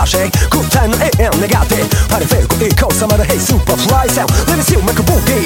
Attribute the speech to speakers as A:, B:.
A: shake 答えの永遠願ってパレフェルコ行こうサマルヘイスーパーフライサウンド Let me see you make a boogie